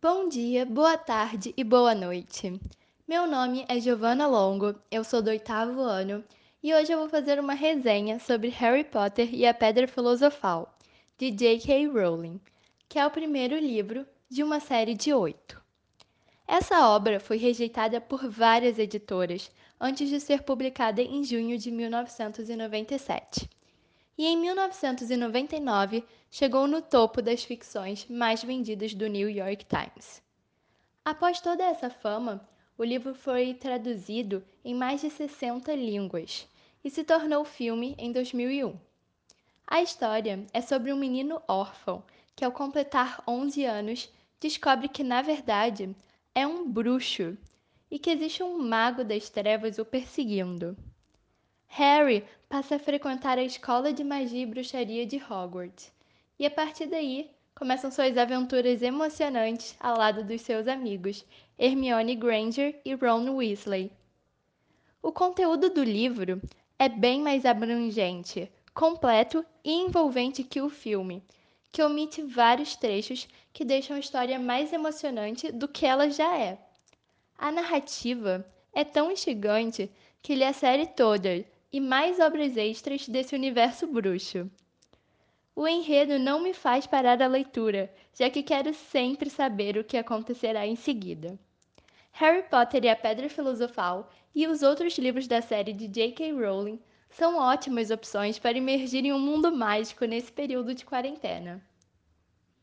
Bom dia, boa tarde e boa noite. Meu nome é Giovanna Longo, eu sou do oitavo ano e hoje eu vou fazer uma resenha sobre Harry Potter e a Pedra Filosofal, de J.K. Rowling, que é o primeiro livro de uma série de 8. Essa obra foi rejeitada por várias editoras antes de ser publicada em junho de 1997. E em 1999 chegou no topo das ficções mais vendidas do New York Times. Após toda essa fama, o livro foi traduzido em mais de 60 línguas e se tornou filme em 2001. A história é sobre um menino órfão que, ao completar 11 anos, descobre que, na verdade, é um bruxo e que existe um mago das trevas o perseguindo. Harry passa a frequentar a escola de magia e bruxaria de Hogwarts, e a partir daí começam suas aventuras emocionantes ao lado dos seus amigos Hermione Granger e Ron Weasley. O conteúdo do livro é bem mais abrangente, completo e envolvente que o filme, que omite vários trechos que deixam a história mais emocionante do que ela já é. A narrativa é tão instigante que li a série toda e mais obras extras desse universo bruxo. O enredo não me faz parar a leitura, já que quero sempre saber o que acontecerá em seguida. Harry Potter e a Pedra Filosofal e os outros livros da série de J.K. Rowling são ótimas opções para imergir em um mundo mágico nesse período de quarentena.